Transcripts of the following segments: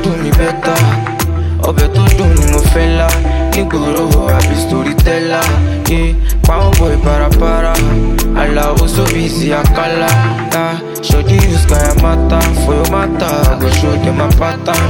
do me better. Ọbẹ̀ tó dùn ni mo fẹ́ lá. Nígboro àbí storyteller. Power boy para. Alao so busy akala. Shorty use kaya mata. For your mata, I go show them my pattern.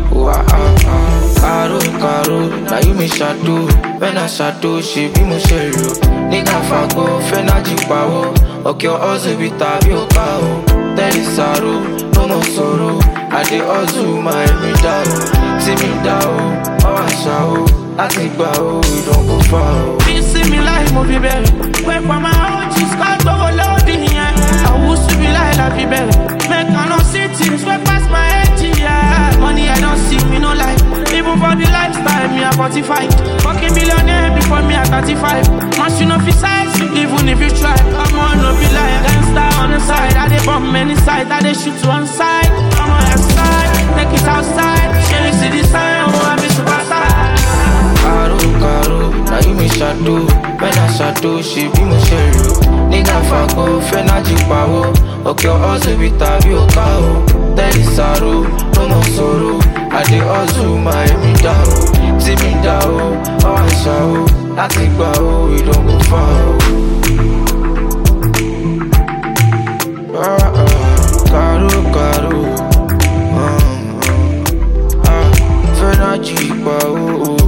Caro, now you me shadow. When I shadow, she be mo shelo. Nigga fago, fena jipawo. Okay, also be tabi o kao. Tell it sorrow, no more sorrow. I dey hustle my every day. See me down, I show. I think about we don't go far. You see me like movie baby. Wait for my own cheese, got overloading here. I used to be like happy baby. Make I no see things way past my head, yeah. Money I don't see, me no like. Even for the lifestyle, me a 45. Fucking millionaire before me at 35. Must you know fi size, even if you try. I'm on no be like gangster on the side. I dey bomb many sides, I dey shoot to one side. I'm on your side, take it outside. She see the sign, oh I be superstar. Caro, now you me shadow. When I shadow, she be mo shelo. Nigga fago, fena jipawo. Okay, also be tabi o kao. Tell it sorrow, no more sorrow. I dey hustle my every day. See me down, I show. I think about we don't go far. Caro, fena jipawo.